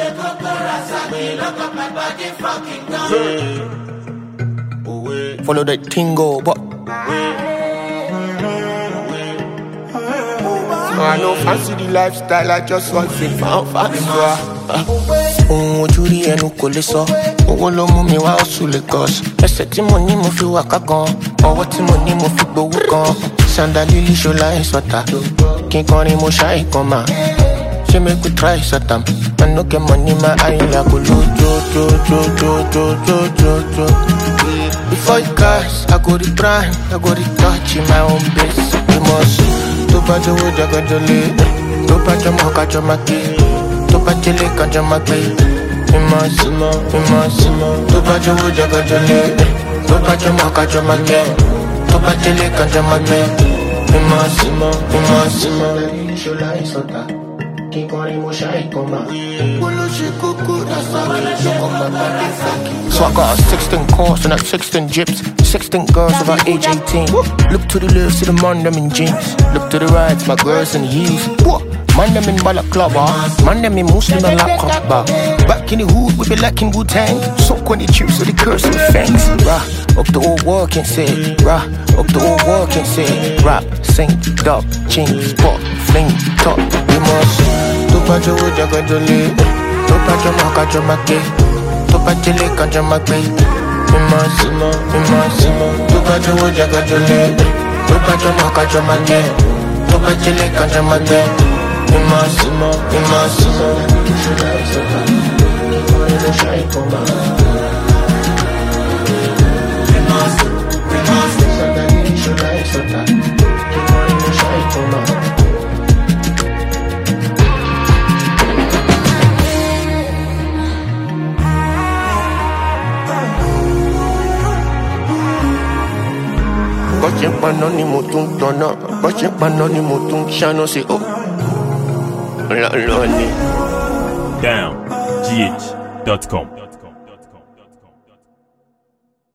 Follow that tingo, but I no fancy the lifestyle, I just want to found fast. Ohun ojú rí ẹnu kò lè sọ, owó ló mú mi wá oṣù Lagos. Ẹsẹ̀ tí mo ní mo fi wà ká gan, ọwọ́ tí mo ní mo fi gbowó gan. Sandali lè ṣọlá ìsọ̀tà, kí n kọrin mo ṣáì kan mà. She make we try Satam. I no get money, my eye like a jo. Before you guys, I go the prime, I go the touch in my own base. You must to patch a wood, I got your lid. To patch a mock at your maki. To patch a lick at your maki. You must to patch a wood, I got your lid. To patch a mock at your maki. To patch a lick at your maki. You must So I got a 16 course and 16 gyps, 16 girls about age 18. Look to the left, see the man them in jeans. Look to the right, my girls in heels. Man them in balaclava, man them in Muslim and laptop bar. Back in the hood, we be lacking Wu-Tang. Soak when they choose, so they curse with fangs. Rah, up the old world can say. Rah, up the old world can say. Rap, sing, dub, chain, spot, fling, top. We must to patch a wood, I got your lid. To patch a mock at your maki. To patch a lick at your maki. We must to patch a wood, I got your lid. To patch a mock at your maki. To patch a lick at your maki. We must Bọ́ṣẹ́ paná ni mo tún tọ̀nà, bọ́ṣẹ́ paná ni mo tún ṣáná sí o. DownGH.com